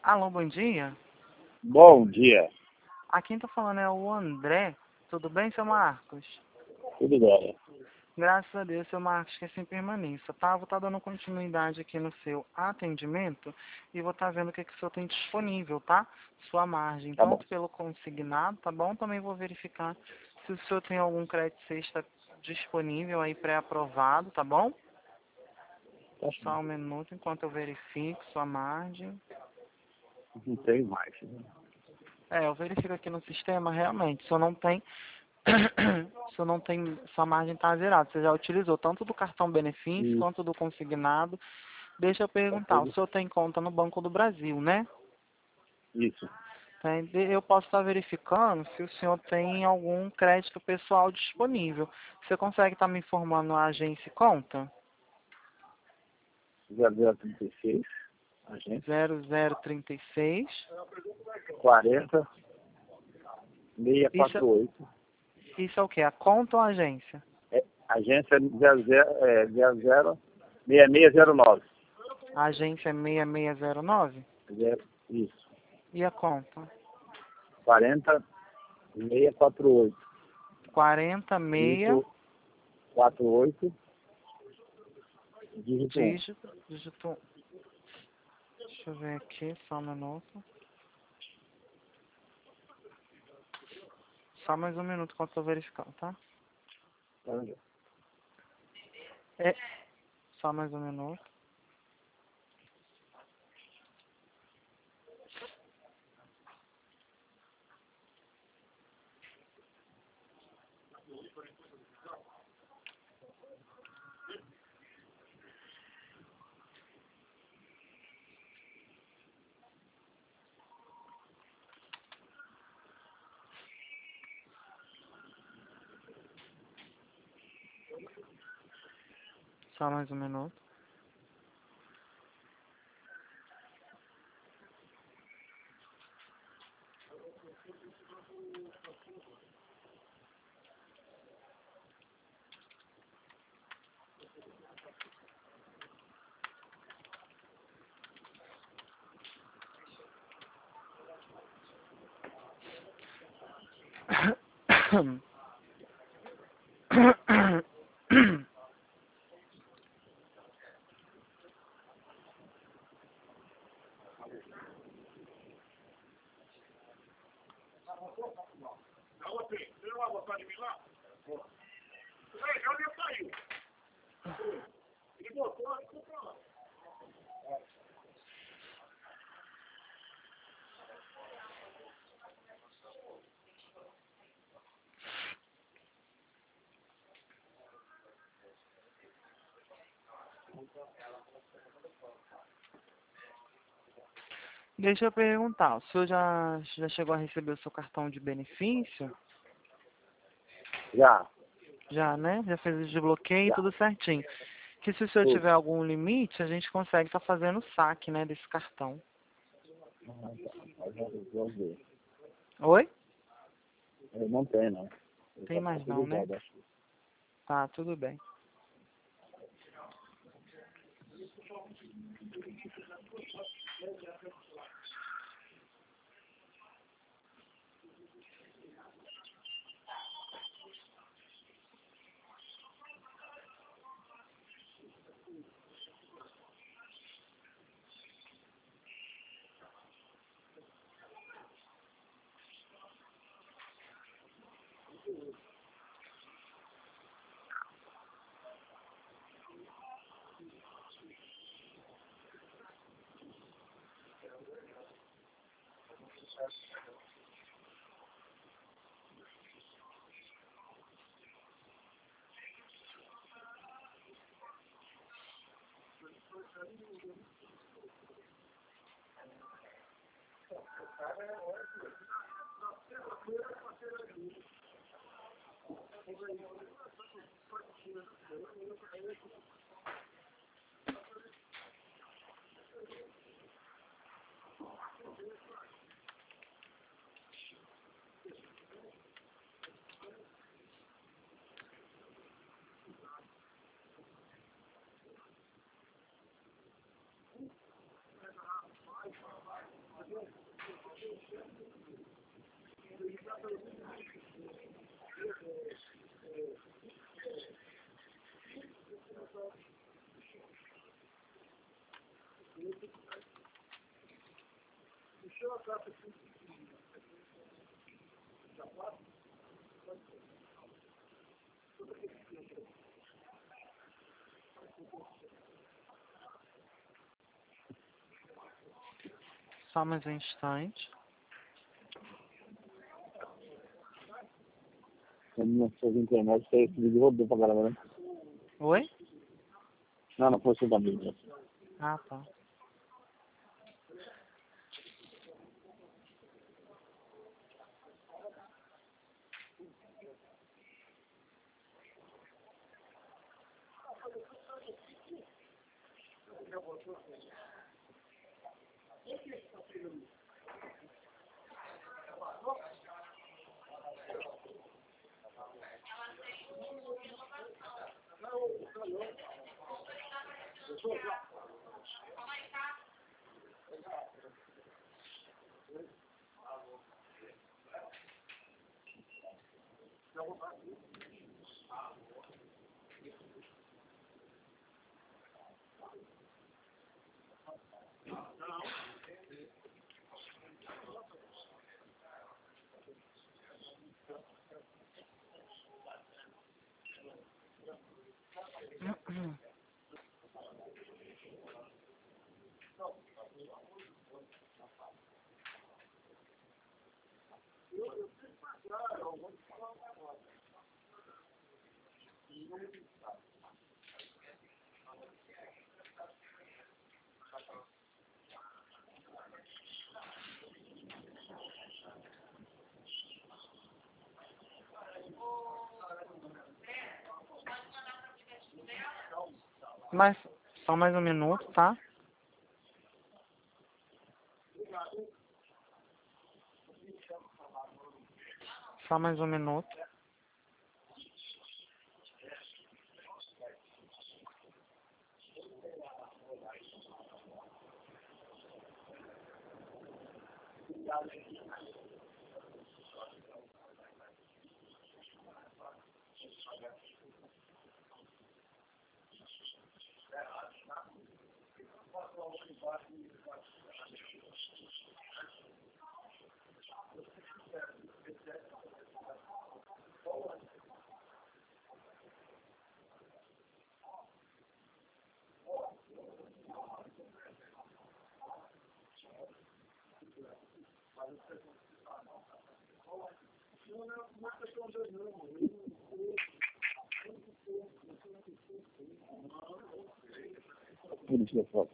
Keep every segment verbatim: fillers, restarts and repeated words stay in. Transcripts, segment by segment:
Alô, bom dia. Bom dia, Aqui quem tá falando é o André. Tudo bem, seu Marcos? tudo bem? Graças a Deus, seu Marcos, que assim permaneça, tá? Vou estar dando continuidade aqui no seu atendimento e vou estar vendo o que, que o senhor tem disponível, tá? Sua margem, Tá bom. tanto pelo consignado, tá bom? Também vou verificar se o senhor tem algum crédito sexta disponível aí pré-aprovado, tá bom? Tá Só sim. um minuto enquanto eu verifico sua margem. Não tem mais. Né? É, eu verifico aqui no sistema, realmente, o senhor não tem, o senhor não tem, sua margem está zerada. Você já utilizou tanto do cartão benefício Isso, quanto do consignado. Deixa eu tá perguntar, o tudo. senhor tem conta no Banco do Brasil, né? Isso. Tem- Eu posso estar verificando se o senhor tem algum crédito pessoal disponível. Você consegue estar me informando a agência e conta? zero zero trinta e seis, agência, zero zero trinta e seis. quarenta, seiscentos e Isso, quarenta e oito. isso é o quê? A conta ou a agência? É, agência zero zero, é, zero zero, seis seis zero nove. A agência é seis seis zero nove? Zero, isso. E a conta? quarenta, seiscentos e quarenta e oito. quarenta, seis, Dígito quarenta e oito, dígito um. dígito, dígito um. Deixa eu ver aqui, só um minuto. Só mais um minuto enquanto eu tô verificando, tá? É, só mais um minuto. Só mais um minuto. Deixa eu perguntar, o senhor já, já chegou a receber o seu cartão de benefício? Já, Já, né? Já fez o desbloqueio e já. tudo certinho. Que se o senhor Tudo. tiver algum limite, a gente consegue estar fazendo o saque, né, desse cartão. Vamos ver. Oi? Eu não tenho, não. Eu Tem já tá mais tudo não, né? usado, acho. Tá, tudo bem. Só mais um instante. A minha sua internet tem esse vídeo rodou pra caramba, né? Oi? Não, não foi da minha. Ah, tá. Mas, só mais um minuto, tá? Só mais um minuto. Ele tira foto.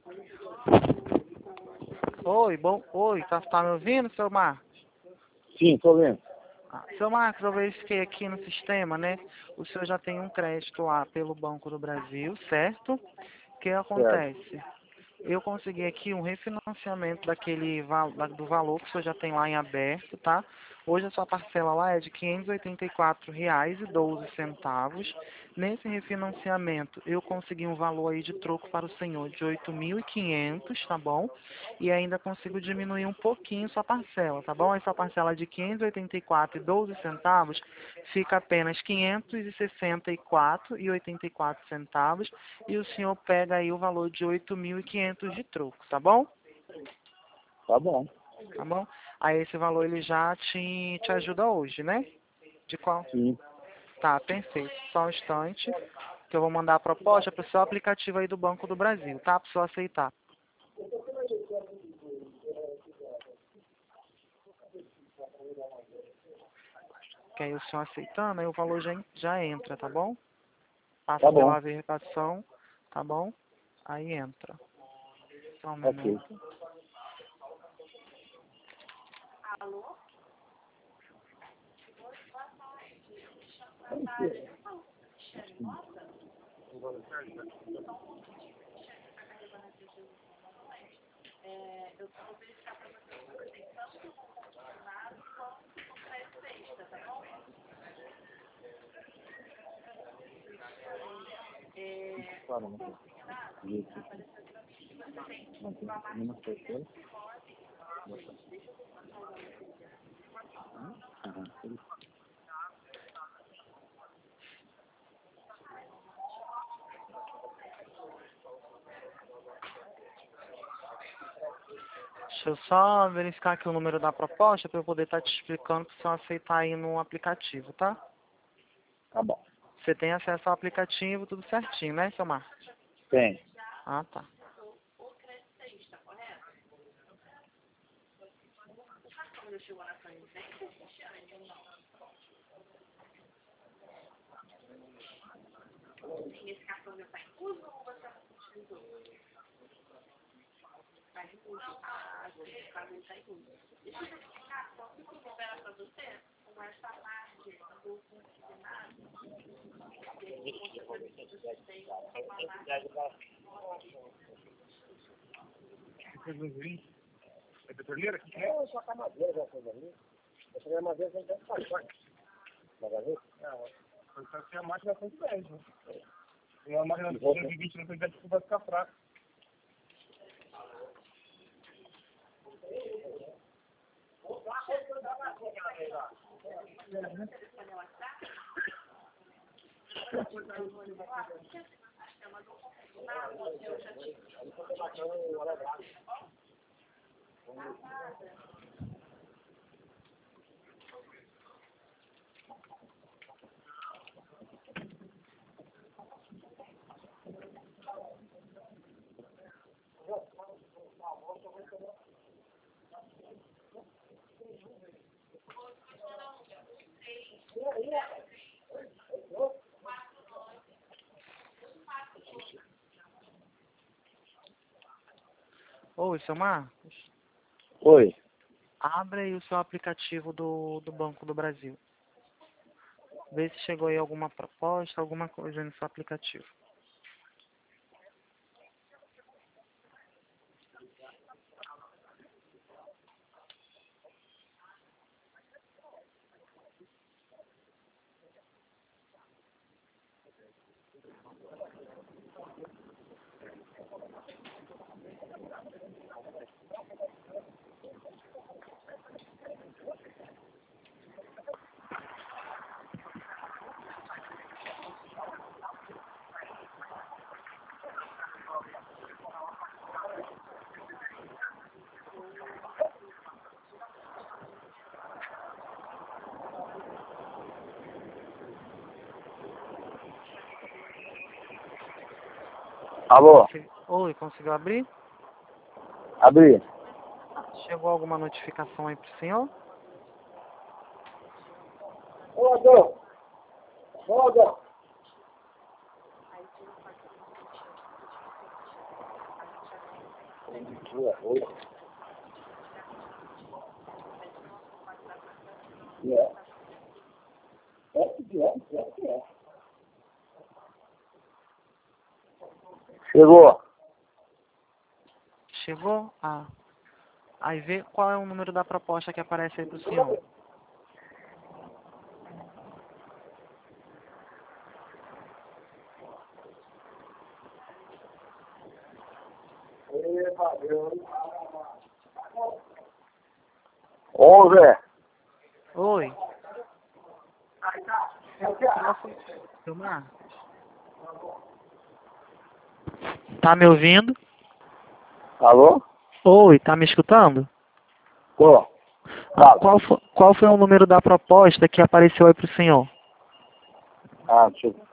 Oi, bom, oi, tá, tá me ouvindo, seu Marcos? Sim, estou vendo. Ah, seu Marcos, eu verifiquei aqui no sistema, né? O senhor já tem um crédito lá pelo Banco do Brasil, certo? O que Certo. acontece? Eu consegui aqui um refinanciamento daquele val- da- do valor que o senhor já tem lá em aberto, tá? Hoje a sua parcela lá é de quinhentos e oitenta e quatro reais e doze centavos. Nesse refinanciamento, eu consegui um valor aí de troco para o senhor de oito mil e quinhentos, tá bom? E ainda consigo diminuir um pouquinho sua parcela, tá bom? Essa parcela de quinhentos e oitenta e quatro reais e doze centavos fica apenas quinhentos e sessenta e quatro reais e oitenta e quatro centavos e o senhor pega aí o valor de oito mil e quinhentos de troco, tá bom? Tá bom. Tá bom? Aí esse valor ele já te, te ajuda hoje, né? De qual? Sim. Tá, perfeito. Só um instante que eu vou mandar a proposta para o seu aplicativo aí do Banco do Brasil, tá? Para o senhor aceitar. Que aí o senhor aceitando, aí o valor já, en- já entra, tá bom? Passa Tá bom. pela verificação, tá bom? Aí entra. Só um Ok. minuto. Claro, não tem. Isso. Não tem. Nenhuma certeza. Aham. Deixa eu só verificar aqui o número da proposta para eu poder estar te explicando para o senhor aceitar aí no aplicativo, tá? Tá bom. Você tem acesso ao aplicativo, tudo certinho, né, seu Marcos? Tem. Ah, tá. É petroleira? É, só com a madeira, já fez ali. Essa é a madeira que a gente faz, vai. Na gaveta? Não, pode ser a máquina cento e dez, né? E uma máquina cento e vinte não tem que vai ficar fraca. Oi, seu Marcos. Oi. Abre aí o seu aplicativo do, do Banco do Brasil. Vê se chegou aí alguma proposta, alguma coisa aí no seu aplicativo. Alô? Consi- Oi, conseguiu abrir? Abri. Chegou alguma notificação aí pro senhor? Ô, Adão. Ô, Adão. Chegou. Chegou? Ah. Aí vê qual é o número da proposta que aparece aí pro senhor. Onze. Oi. Seu Marcos? Tá me ouvindo? Alô? Oi, tá me escutando? Tô. Ah, qual, fo- qual foi o número da proposta que apareceu aí pro senhor? Ah, deixa eu...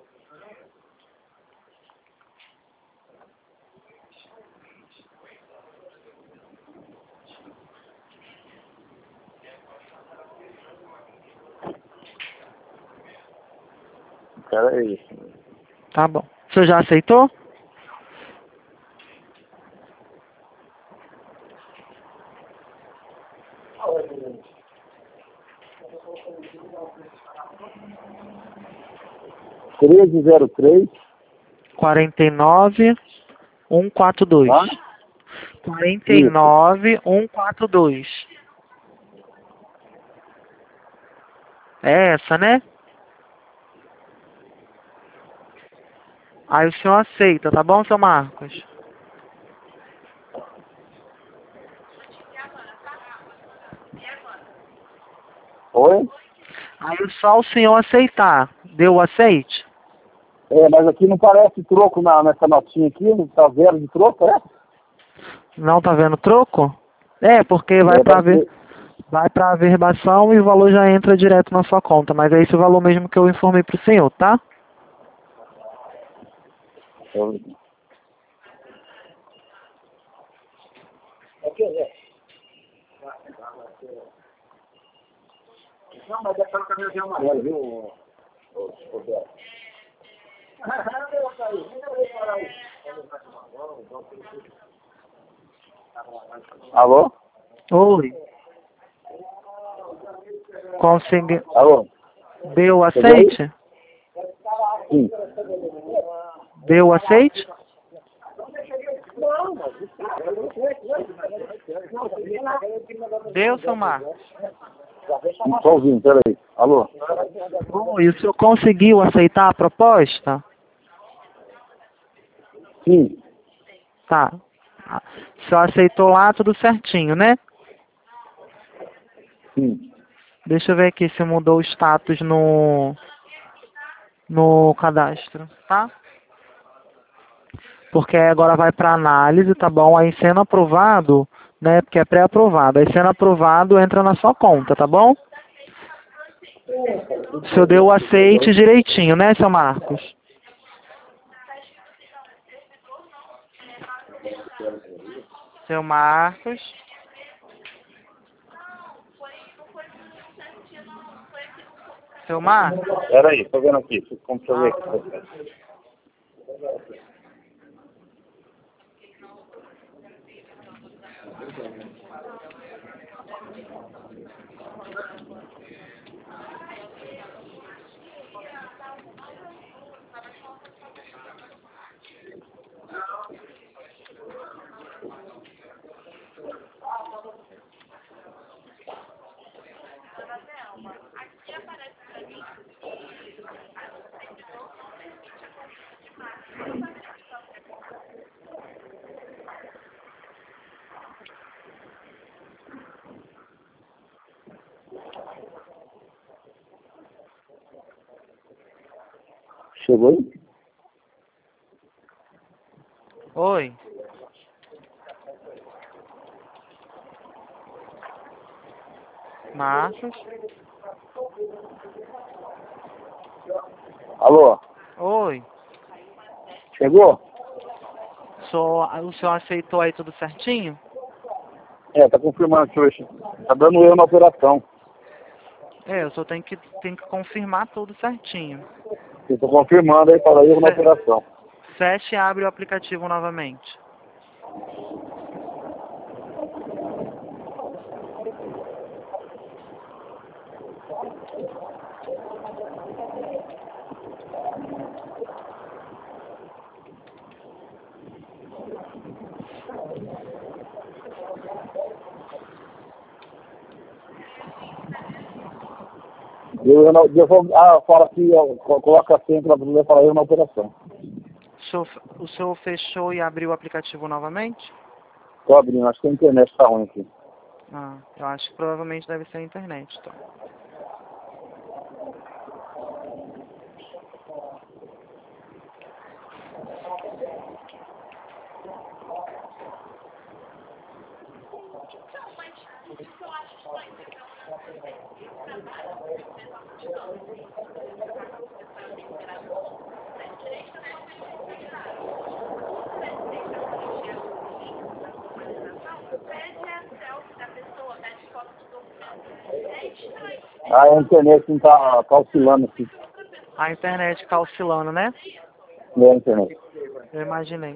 Pera aí. Tá bom. O senhor já aceitou? treze zero três. quarenta e nove, cento e quarenta e dois. Hã? quarenta e nove, cento e quarenta e dois. É essa, né? Aí o senhor aceita, tá bom, seu Marcos? Oi? Aí só o senhor aceitar. Deu o aceite? É, mas aqui não parece troco na, nessa notinha aqui, não tá zero de troco, é? Não tá vendo troco? É, porque vai É, pra vai ver. ser... Vai para a averbação e o valor já entra direto na sua conta. Mas é esse o valor mesmo que eu informei para o senhor, tá? Não, mas é pelo caminhãozinho amarelo, viu, ô, ô, Beto? Alô? Oi. Consegui... Alô? Deu o Chegou aí? aceite? Sim. Deu o aceite? Deu, seu Marcos? Não tô ouvindo, peraí. Alô? Oi, o senhor conseguiu aceitar a proposta? Sim. Tá. O senhor aceitou lá tudo certinho, né? Sim. Deixa eu ver aqui se mudou o status no, no cadastro, tá? Porque agora vai para análise, tá bom? Aí sendo aprovado, né? Porque é pré-aprovado. Aí sendo aprovado, entra na sua conta, tá bom? O senhor deu o aceite direitinho, né, seu Marcos? Seu Marcos. Seu Marcos. Peraí, tô vendo aqui. Como deixa eu ver aqui. Chegou aí? Oi. Marcos. Alô? Oi. Chegou? Só, o senhor aceitou aí tudo certinho? É, tá confirmando que hoje. Tá dando eu na operação. É, eu só tenho que, tenho que confirmar tudo certinho. Eu tô confirmando aí para erro na operação. Feche e abre o aplicativo novamente. Eu, eu, não, eu vou, ah, fala aqui, eu, coloca a senha para poder falar eu na operação. O senhor, o senhor fechou e abriu o aplicativo novamente? Estou abrindo, acho que a internet está ruim aqui. Ah, eu acho que provavelmente deve ser a internet, então. Ah, a internet não está tá oscilando aqui. A internet está oscilando, né? Não é a internet. Eu imaginei.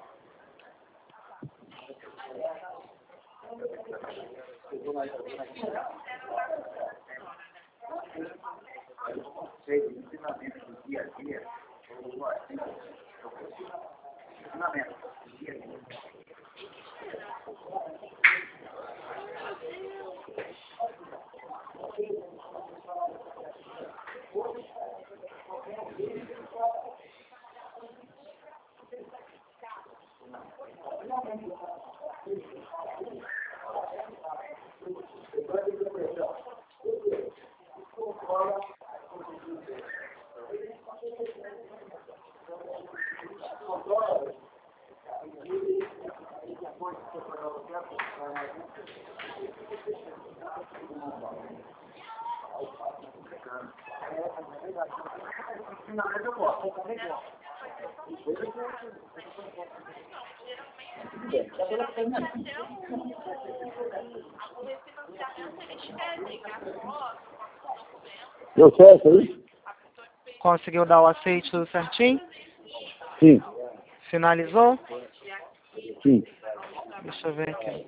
Deu certo aí? Conseguiu dar o aceite tudo certinho? Sim, Finalizou? sim. Deixa eu ver aqui.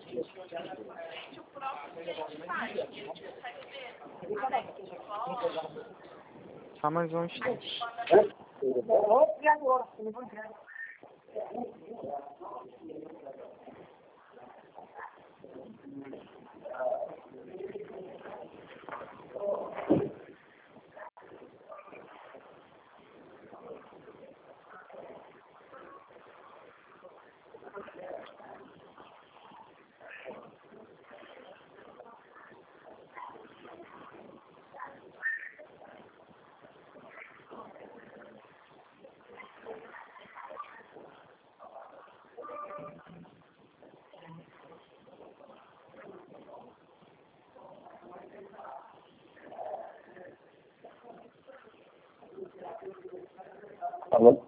Só mais um instante. Tá bom?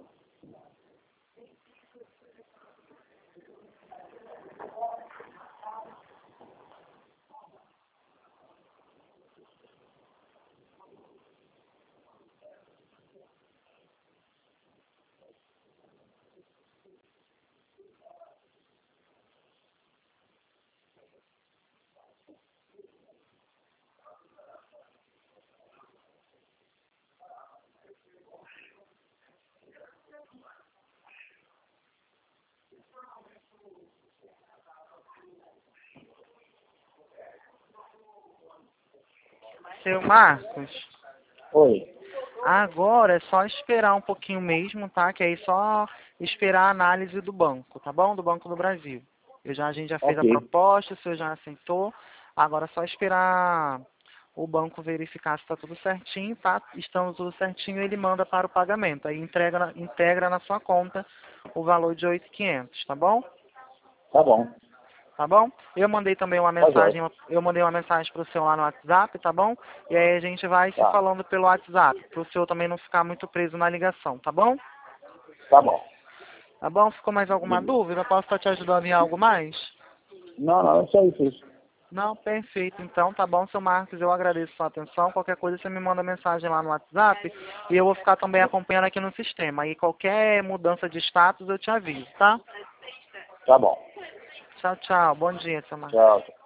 Seu Marcos, Oi. agora é só esperar um pouquinho mesmo, tá? Que aí é só esperar a análise do banco, tá bom? Do Banco do Brasil. Eu já, a gente já fez a Ok. proposta, o senhor já aceitou. Agora é só esperar o banco verificar se está tudo certinho, tá? Estando tudo certinho, ele manda para o pagamento. Aí entrega, na- integra na sua conta o valor de oito mil e quinhentos, tá bom? Tá bom. Tá bom? Eu mandei também uma Tá mensagem, jóia. eu mandei uma mensagem pro senhor lá no WhatsApp, tá bom? E aí a gente vai se Tá. falando pelo WhatsApp, pro senhor também não ficar muito preso na ligação, tá bom? Tá bom. Tá bom? Ficou mais alguma dúvida? Eu posso estar te ajudando em algo mais? Não, não, é só isso. Não, perfeito. Então, tá bom, seu Marcos, eu agradeço a sua atenção. Qualquer coisa você me manda mensagem lá no WhatsApp e eu vou ficar também acompanhando aqui no sistema. Aí qualquer mudança de status eu te aviso, tá? Tá bom. Tchau, tchau. Bom dia, seu Marcos. Tchau.